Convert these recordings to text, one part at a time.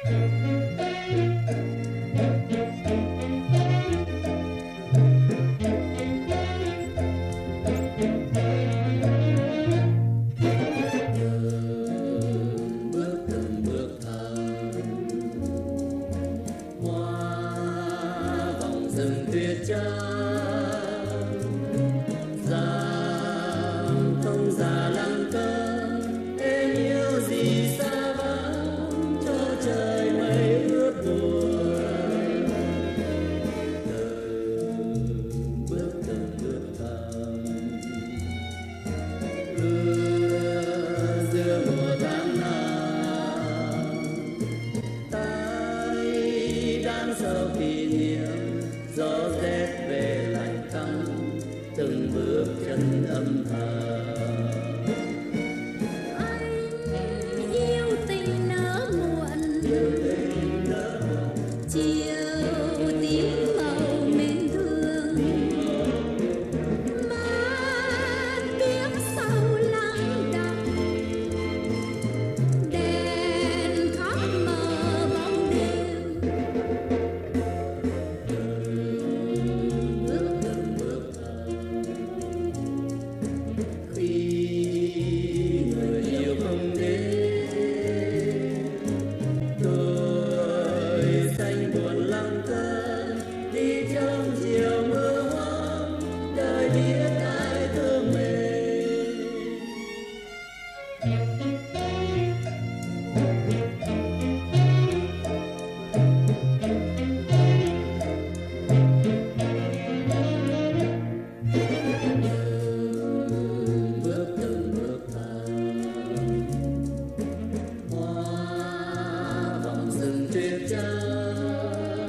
rừng tuyết trắng dòng thông già lăng cơn em yêu gì xa vắng cho trời mây ướt buồn từng bước thầm giữa mùa tháng năm tay đang sầu kỷ niệm gió rét về lạnh căm từng bước chân âm thầm. Anh yêu tình nở muộn chiều tím màu mến thương mà tiếng sau lắng đọng đèn khắp mờ bóng đêm khi người yêu không đến tôi xanh buồn lặng thẫn đi trong chiều mưa hoang đời biết ai thương mình. Từng bước thầm hoa vòng rừng tuyết trắng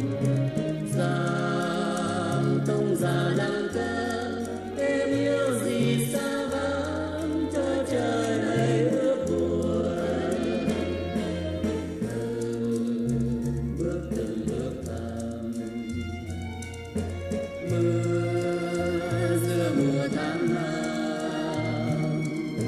dòng thông già lăng cơn em yêu gì xa vắng cho trời này ướt buồn từng bước thầm mưa giữa mùa tháng năm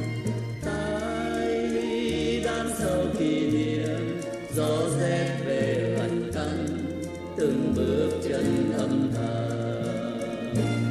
tay đan sâu kỷ niệm gió rét về vành cắn từng bước chân âm thầm.